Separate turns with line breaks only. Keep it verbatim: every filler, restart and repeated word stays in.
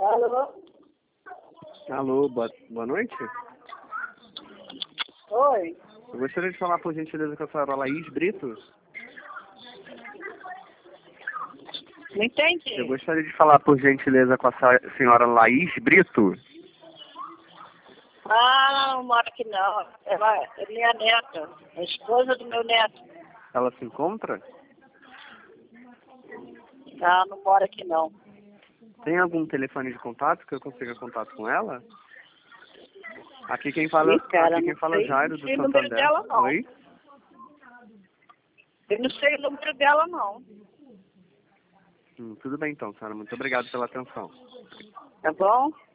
Alô?
Alô, boa, boa noite.
Oi?
Eu gostaria de falar, por gentileza, com a senhora Laís Brito.
Não entendi.
Eu gostaria de falar, por gentileza, com a sa- senhora Laís Brito.
Ah, não mora aqui não. Ela é minha neta, a esposa do meu neto.
Ela se encontra?
Ah, não mora aqui não.
Tem algum telefone de contato que eu consiga contato com ela? Aqui quem fala,
Ih, cara,
aqui quem
não
fala
sei,
é Jairo
não
do
sei o número
Santander.
dela não.
Oi?
Eu não sei o número dela não.
Hum, tudo bem então, senhora. Muito obrigado pela atenção.
Tá bom?